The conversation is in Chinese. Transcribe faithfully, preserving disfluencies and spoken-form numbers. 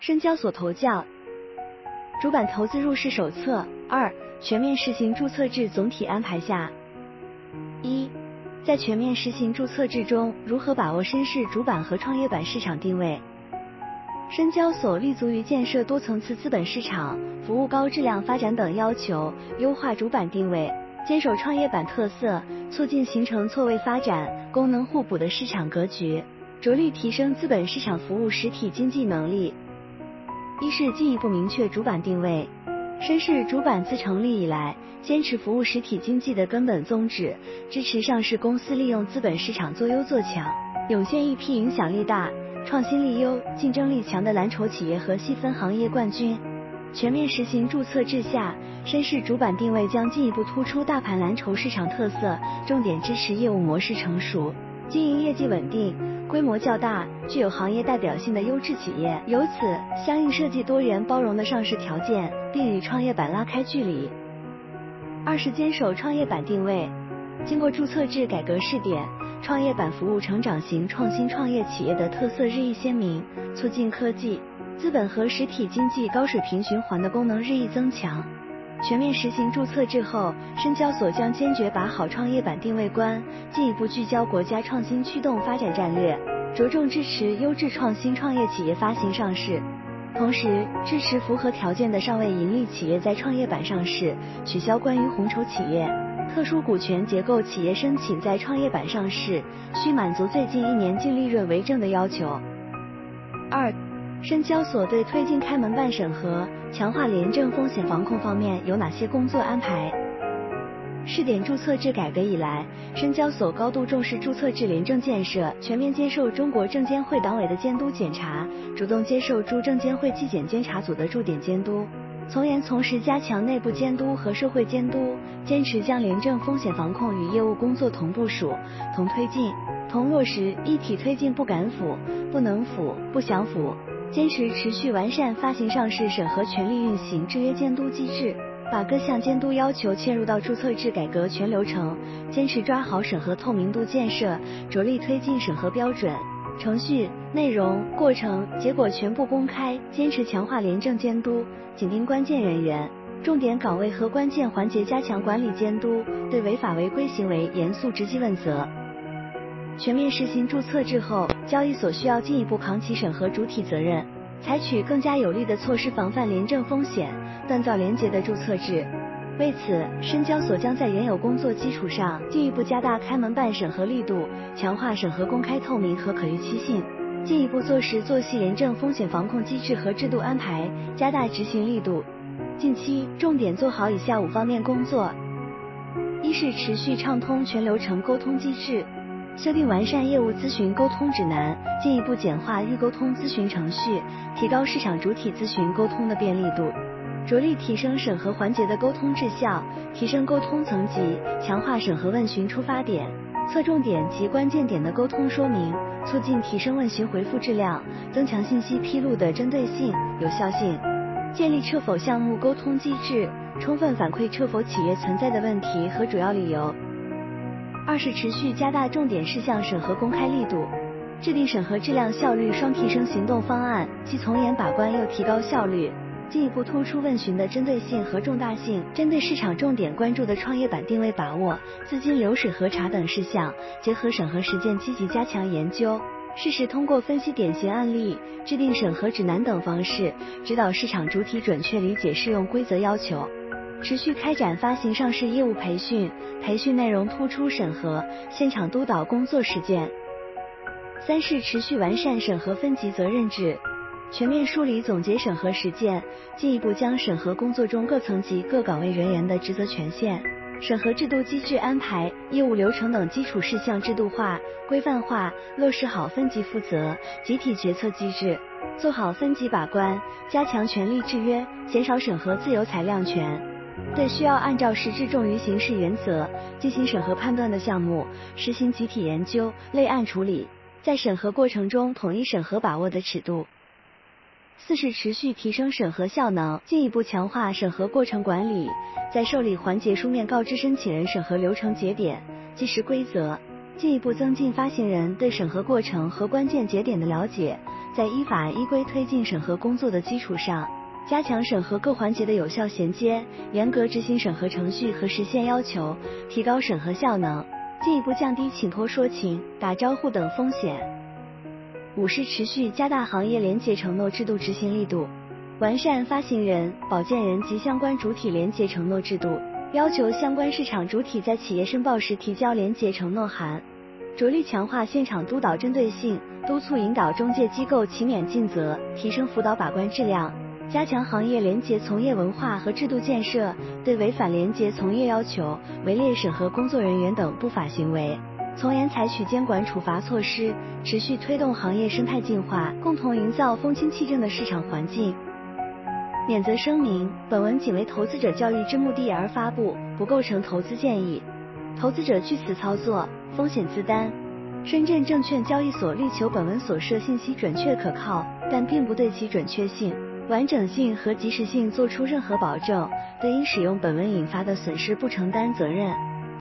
深交所投教主板投资入市手册二全面实行注册制总体安排下。一、在全面实行注册制中，如何把握深市主板和创业板市场定位？深交所立足于建设多层次资本市场、服务高质量发展等要求，优化主板定位，坚守创业板特色，促进形成错位发展、功能互补的市场格局，着力提升资本市场服务实体经济能力。一是进一步明确主板定位。深市主板自成立以来，坚持服务实体经济的根本宗旨，支持上市公司利用资本市场做优做强，涌现一批影响力大、创新力优、竞争力强的蓝筹企业和细分行业冠军。全面实行注册制下，深市主板定位将进一步突出大盘蓝筹市场特色，重点支持业务模式成熟、经营业绩稳定、规模较大、具有行业代表性的优质企业，由此相应设计多元包容的上市条件，并与创业板拉开距离。二是坚守创业板定位。经过注册制改革试点，创业板服务成长型创新创业企业的特色日益鲜明，促进科技、资本和实体经济高水平循环的功能日益增强。全面实行注册制后，深交所将坚决把好创业板定位观，进一步聚焦国家创新驱动发展战略，着重支持优质创新创业企业发行上市，同时支持符合条件的尚未盈利企业在创业板上市，取消关于红筹企业、特殊股权结构企业申请在创业板上市需满足最近一年净利润为正的要求。二、深交所对推进开门办审核、强化廉政风险防控方面有哪些工作安排？试点注册制改革以来，深交所高度重视注册制廉政建设，全面接受中国证监会党委的监督检查，主动接受驻证监会纪检监察组的驻点监督，从严从实加强内部监督和社会监督，坚持将廉政风险防控与业务工作同部署、同推进、同落实，一体推进，不敢腐、不能腐、不想腐，坚持持续完善发行上市审核权力运行制约监督机制，把各项监督要求嵌入到注册制改革全流程，坚持抓好审核透明度建设，着力推进审核标准、程序、内容、过程、结果全部公开，坚持强化廉政监督，紧盯关键人员、重点岗位和关键环节，加强管理监督，对违法违规行为严肃直击问责。全面实行注册制后，交易所需要进一步扛起审核主体责任，采取更加有力的措施防范廉政风险，锻造廉洁的注册制。为此，深交所将在原有工作基础上，进一步加大开门办审核力度，强化审核公开透明和可预期性，进一步做实做细廉政风险防控机制和制度安排，加大执行力度。近期重点做好以下五方面工作：一是持续畅通全流程沟通机制，修订完善业务咨询沟通指南，进一步简化预沟通咨询程序，提高市场主体咨询沟通的便利度，着力提升审核环节的沟通质效，提升沟通层级，强化审核问询出发点、侧重点及关键点的沟通说明，促进提升问询回复质量，增强信息披露的针对性、有效性，建立撤否项目沟通机制，充分反馈撤否企业存在的问题和主要理由。二是持续加大重点事项审核公开力度，制定审核质量效率双提升行动方案，既从严把关又提高效率，进一步突出问询的针对性和重大性，针对市场重点关注的创业板定位把握、资金流水核查等事项，结合审核实践积极加强研究，适时通过分析典型案例、制定审核指南等方式，指导市场主体准确理解适用规则要求。持续开展发行上市业务培训，培训内容突出审核、现场督导工作实践。三是持续完善审核分级责任制，全面梳理总结审核实践，进一步将审核工作中各层级各岗位人员的职责权限、审核制度机制安排、业务流程等基础事项制度化、规范化，落实好分级负责、集体决策机制，做好分级把关，加强权力制约，减少审核自由裁量权。对需要按照实质重于形式原则进行审核判断的项目，实行集体研究、类案处理，在审核过程中统一审核把握的尺度。四是持续提升审核效能，进一步强化审核过程管理，在受理环节书面告知申请人审核流程节点、计时规则，进一步增进发行人对审核过程和关键节点的了解， 在依法依规推进审核工作的基础上，加强审核各环节的有效衔接，严格执行审核程序和时限要求，提高审核效能，进一步降低请托说情、打招呼等风险。五是持续加大行业廉洁承诺制度执行力度，完善发行人、保荐人及相关主体廉洁承诺制度，要求相关市场主体在企业申报时提交廉洁承诺函，着力强化现场督导针对性，督促引导中介机构勤勉尽责，提升辅导把关质量，加强行业廉洁从业文化和制度建设，对违反廉洁从业要求、伪劣审核工作人员等不法行为，从严采取监管处罚措施，持续推动行业生态进化，共同营造风清气正的市场环境。免责声明：本文仅为投资者教育之目的而发布，不构成投资建议，投资者据此操作，风险自担。深圳证券交易所力求本文所涉信息准确可靠，但并不对其准确性、完整性和及时性作出任何保证，对因使用本文引发的损失不承担责任。